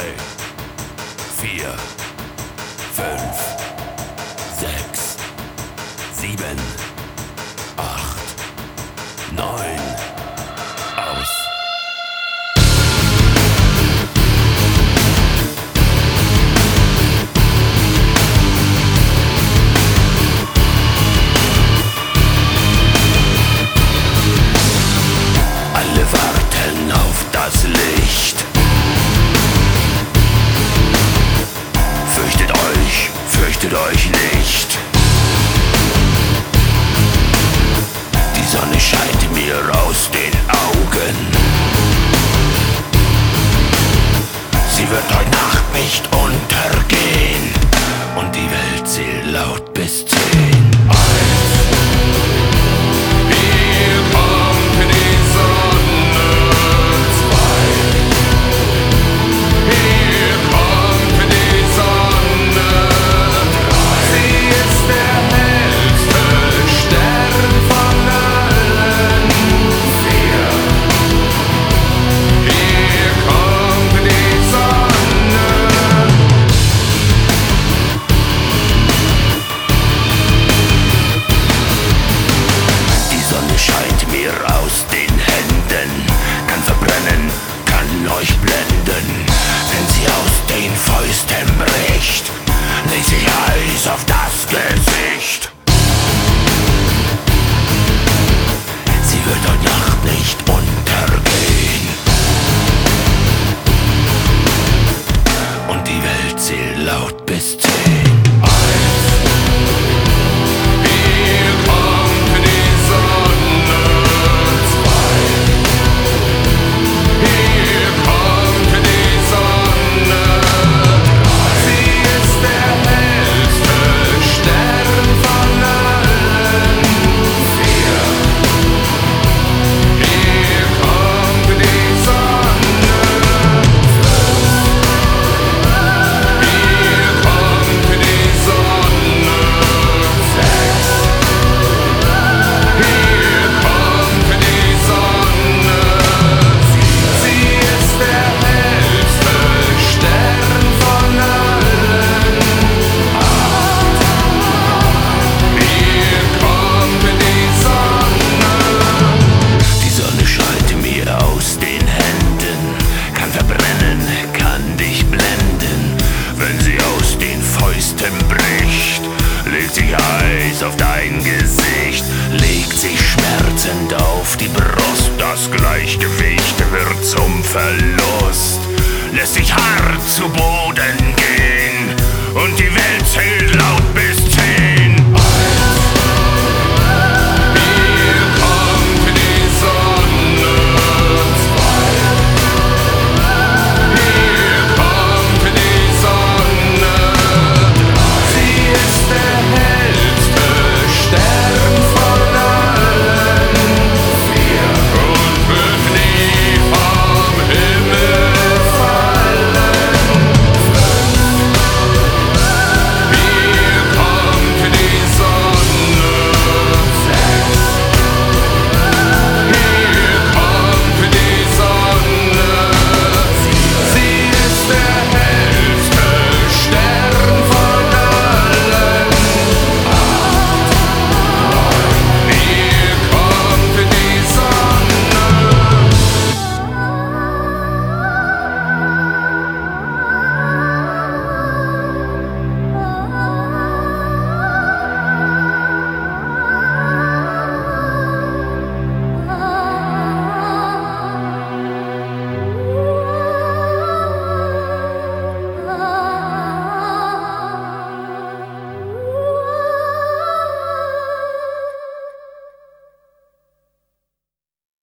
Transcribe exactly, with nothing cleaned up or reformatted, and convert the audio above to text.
drei, vier, fünf, sechs, sieben, acht, neun, aus. Alle warten auf das Licht. Fürchtet euch, fürchtet euch nicht. Die Sonne scheint mir aus den Augen. Sie wird heute Nacht nicht untergehen. Und die Welt zählt laut bis zehn. Aus den Händen, kann verbrennen, kann euch blenden. Wenn sie aus den Fäusten bricht, legt sich Eis auf das Gesicht. Sie wird heute Nacht nicht untergehen. Und die Welt zählt laut bis zehn. Bricht, legt sich Eis auf dein Gesicht, legt sich schmerzend auf die Brust. Das Gleichgewicht wird zum Verlust, lässt sich hart zu Boden.